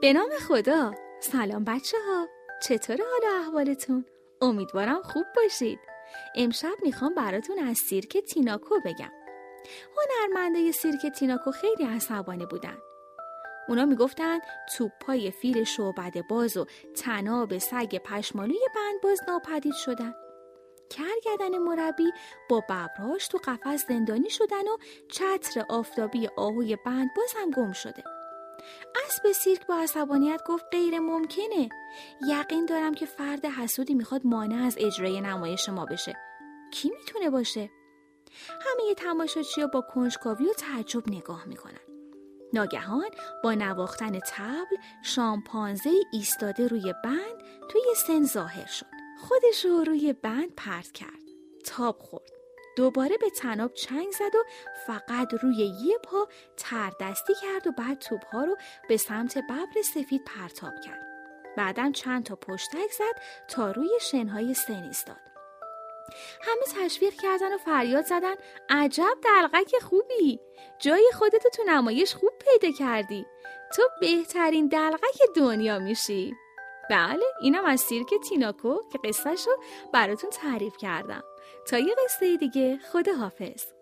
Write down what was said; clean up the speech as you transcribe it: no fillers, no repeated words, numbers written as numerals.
به نام خدا. سلام بچه ها، چطور حال احوالتون؟ امیدوارم خوب باشید. امشب میخوام براتون از سیرک تیناکو بگم. هنرمندای سیرک تیناکو خیلی عصبانی بودن. اونا میگفتن توپای فیل شعبده باز و طناب سگ پشمالوی بندباز ناپدید شدن. کرگدن مربی با ببراش تو قفس زندانی شدن و چتر آفتابی آهوی بندباز هم گم شده. اسب سیرک با عصبانیت گفت غیر ممکنه. یقین دارم که فرد حسودی میخواد مانع از اجرای نمایش ما بشه. کی میتونه باشه؟ همه تماشاچی‌ها با کنجکاوی و تعجب نگاه میکنن. ناگهان با نواختن طبل شامپانزه ایستاده روی بند توی سن ظاهر شد. خودش رو روی بند پرت کرد. تاب خورد. دوباره به طناب چنگ زد و فقط روی یه پا تردستی کرد و بعد توپ‌ها رو به سمت ببر سفید پرتاب کرد. بعداً چند تا پشتک زد تا روی شنهای سن ایستاد. همه تشویق کردن و فریاد زدن عجب دلقک خوبی، جای خودتو تو نمایش خوب پیدا کردی، تو بهترین دلقک دنیا میشی. بله، اینم از سیرک تیناکو که قصهشو براتون تعریف کردم. تا یه قصه دیگه، خداحافظ.